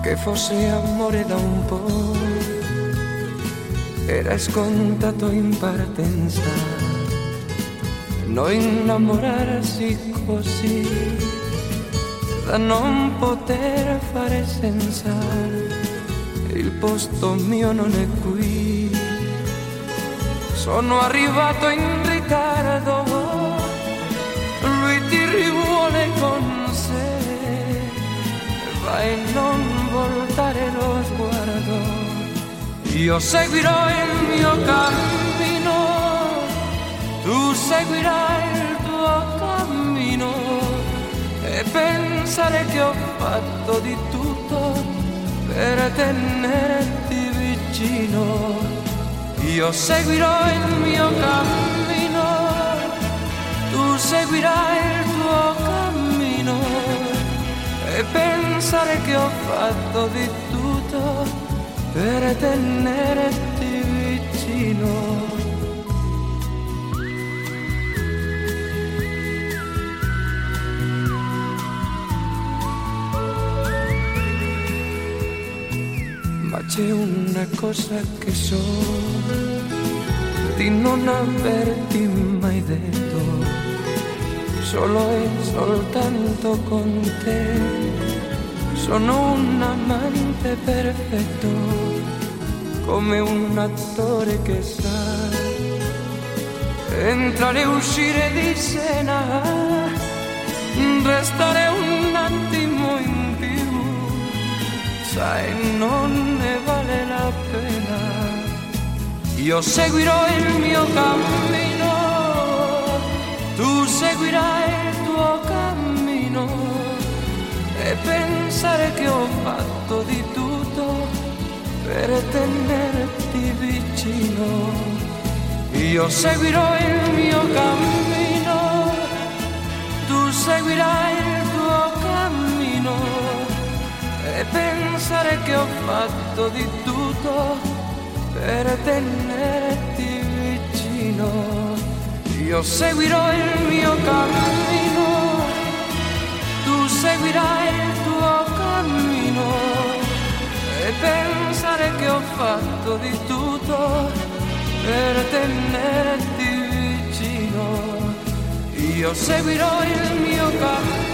che fosse amore da un po', era scontato in partenza, non innamorarsi così, da non poter fare senza, il posto mio non è qui, sono arrivato in ritardo, lui ti rivuole con sé, vai non voltare lo sguardo, io seguirò il mio cammino, tu seguirai il tuo cammino, e pensare che ho fatto di tutto per tenerti vicino, io seguirò il mio cammino, tu seguirai il tuo cammino, e pensare che ho fatto di tutto per tenerti vicino. Ma c'è una cosa che so, di non averti mai detto, solo e soltanto con te. Sono un amante perfetto, come un attore che sa entrare e uscire di scena, restare un attimo in più, sai non ne vale la pena. Io seguirò il mio cammino, tu seguirai il tuo cammino, e pensare che ho fatto di tutto per tenerti vicino. Io seguirò il mio cammino, tu seguirai il tuo cammino, e pensare che ho fatto di tutto per tenerti vicino. Io seguirò il mio cammino, tu seguirai il tuo cammino, e pensare che ho fatto di tutto per tenerti vicino. Io seguirò il mio cammino,